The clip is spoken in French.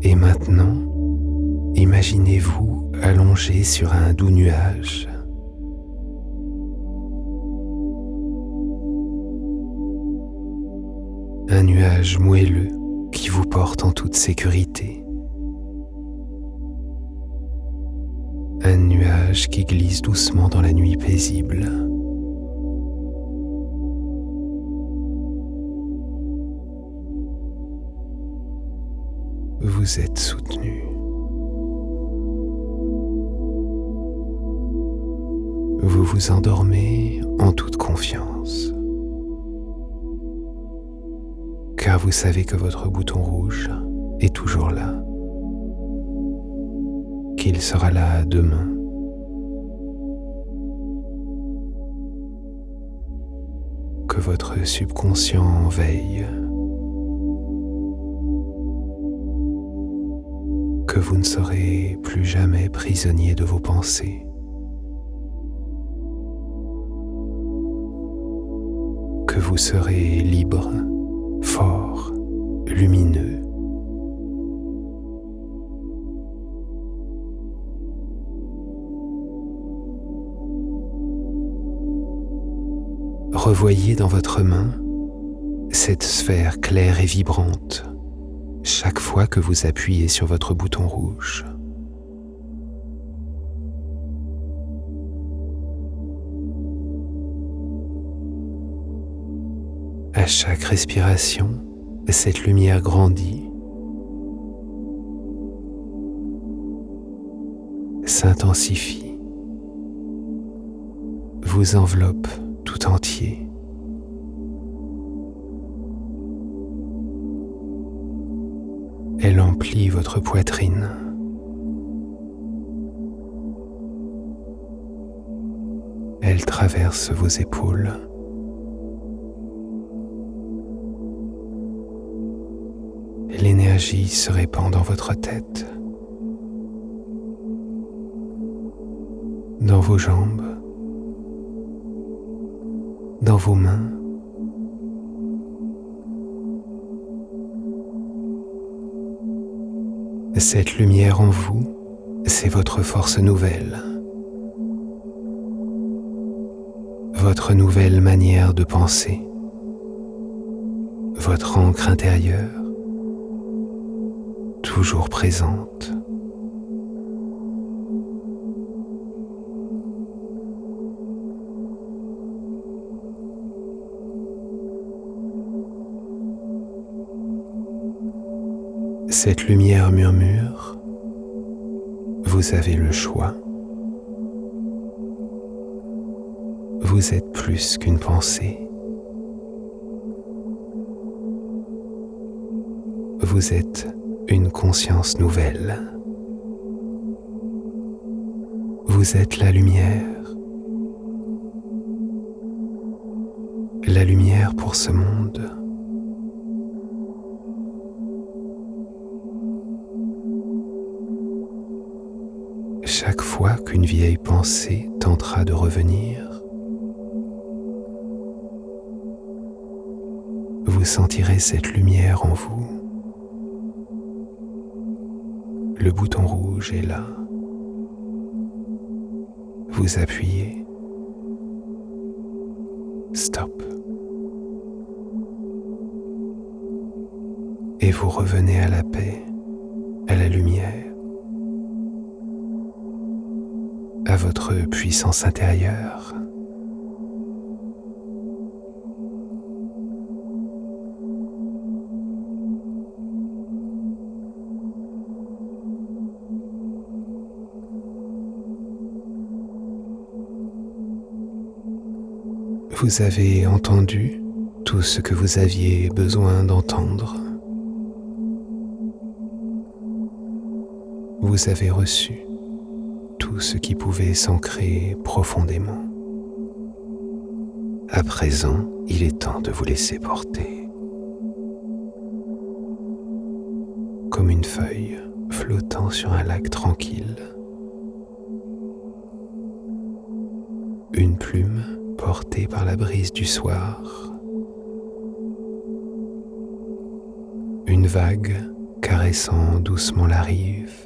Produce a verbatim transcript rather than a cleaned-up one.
Et maintenant, imaginez-vous allongé sur un doux nuage. Un nuage moelleux qui vous porte en toute sécurité. Un nuage qui glisse doucement dans la nuit paisible. Vous êtes soutenu. Vous vous endormez en toute confiance. Car vous savez que votre bouton rouge est toujours là, qu'il sera là demain, que votre subconscient veille, que vous ne serez plus jamais prisonnier de vos pensées, que vous serez libre, fort, lumineux. Revoyez dans votre main cette sphère claire et vibrante chaque fois que vous appuyez sur votre bouton rouge. À chaque respiration, cette lumière grandit, s'intensifie, vous enveloppe tout entier. Elle emplit votre poitrine. Elle traverse vos épaules. L'énergie se répand dans votre tête, dans vos jambes, dans vos mains. Cette lumière en vous, c'est votre force nouvelle, votre nouvelle manière de penser, votre ancre intérieure, toujours présente. Cette lumière murmure, vous avez le choix. Vous êtes plus qu'une pensée. Vous êtes une conscience nouvelle. Vous êtes la lumière. La lumière pour ce monde. Chaque fois qu'une vieille pensée tentera de revenir, vous sentirez cette lumière en vous. Le bouton rouge est là. Vous appuyez. Stop. Et vous revenez à la paix, à la lumière, à votre puissance intérieure. Vous avez entendu tout ce que vous aviez besoin d'entendre. Vous avez reçu tout ce qui pouvait s'ancrer profondément. À présent, il est temps de vous laisser porter. Comme une feuille flottant sur un lac tranquille. Une plume portée par la brise du soir. Une vague caressant doucement la rive.